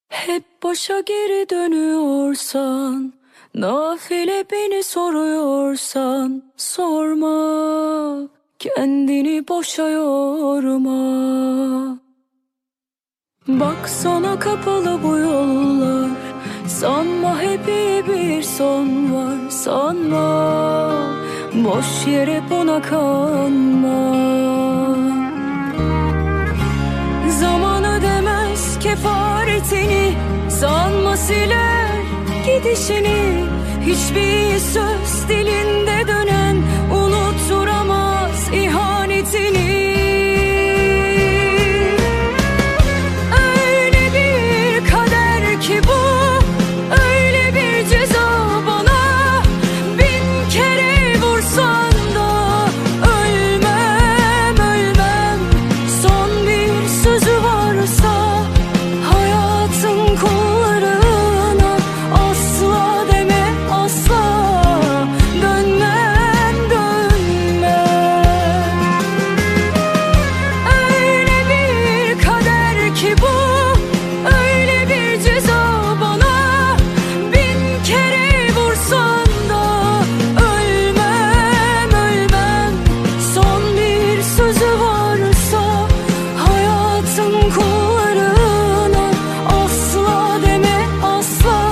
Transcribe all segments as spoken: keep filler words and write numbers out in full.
Hep başa geri dönüyorsan, nafile beni soruyorsan, sorma, kendini boşa yorma. Baksana kapalı bu yollar, sanma hep iyi bir son var, sanma, boş yere buna kanma. Zaman ödemez kefaretini, sanma siler gidişini. Hiçbir söz dilinde dönen unutturamaz ihanetini. Öyle bir kader ki bu, öyle bir ceza bana. Bin kere vursan da ölmem, ölmem. Son bir sözü varsa hayatın kullarına, asla deme asla, dönmem dönmem. Öyle bir kader ki bu, öyle bir ceza bana. Bin kere vursan da ölmem, ölmem. Son bir sözü varsa hayatın kullarına, asla deme asla,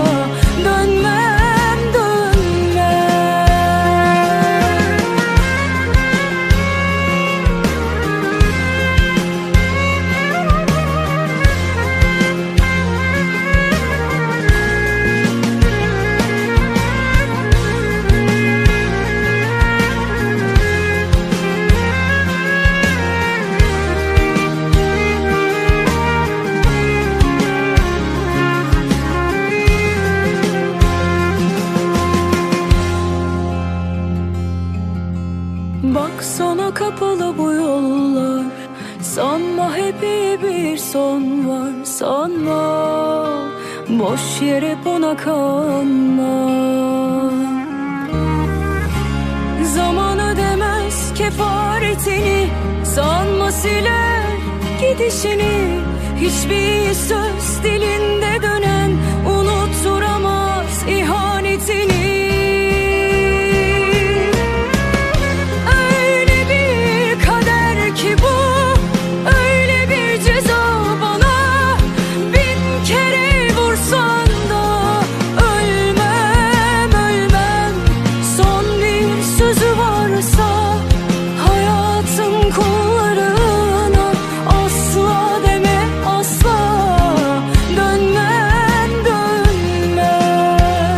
dönmem dönmem. Baksana kapalı bu yollar, sanma hep iyi bir son var, sanma, boş yere buna kanma. Zaman ödemez kefaretini, sanma siler gidişini. Hiçbir söz dilinde dönen unutturamaz ihanetini. Öyle bir kader ki bu, öyle bir ceza bana. Bin kere vursan da ölmem, ölmem. Son bir sözü varsa hayatın kullarına, asla deme asla, dönmem dönmem.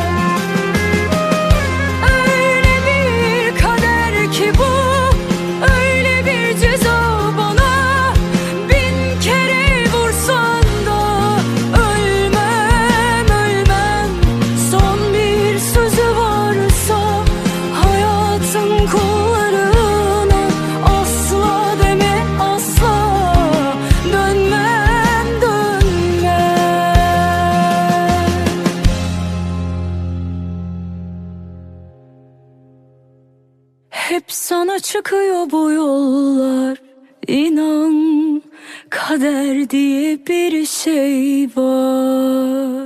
Öyle bir kader ki bu, öyle bir ceza bana. Bin kere vursan da ölmem, ölmem. Son bir sözü varsa hayatın kullarına, asla deme asla, dönmem dönmem. Hep sana çıkıyor bu yollar, inan, kader diye bir şey var.